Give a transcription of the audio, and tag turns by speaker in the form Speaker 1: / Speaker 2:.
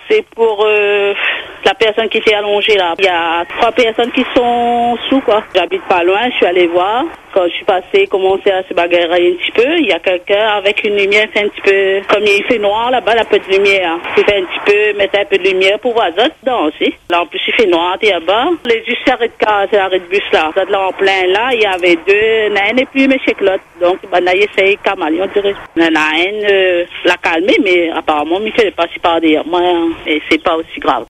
Speaker 1: C'est pour la personne qui s'est allongée là. Il y a 3 personnes qui sont sous quoi. J'habite pas loin, je suis allée voir. Quand je suis passée, commencé à se bagarrer un petit peu. Il y a quelqu'un avec une lumière, fait un petit peu, comme il fait noir là-bas, il y a un peu de lumière. Il fait un petit peu, mettre un peu de lumière pour voir d'autres dedans aussi. Là en plus il fait noir, t'es là-bas. Les juste arrêt de car, c'est l'arrêt de bus là. Là en plein là, il y avait 2, l'un n'est plus mais chez Claude. Donc on a essayé Kamali, on dirait. L'un l'a calmé, mais apparemment il ne fait pas si par derrière moi. Et c'est pas aussi grave.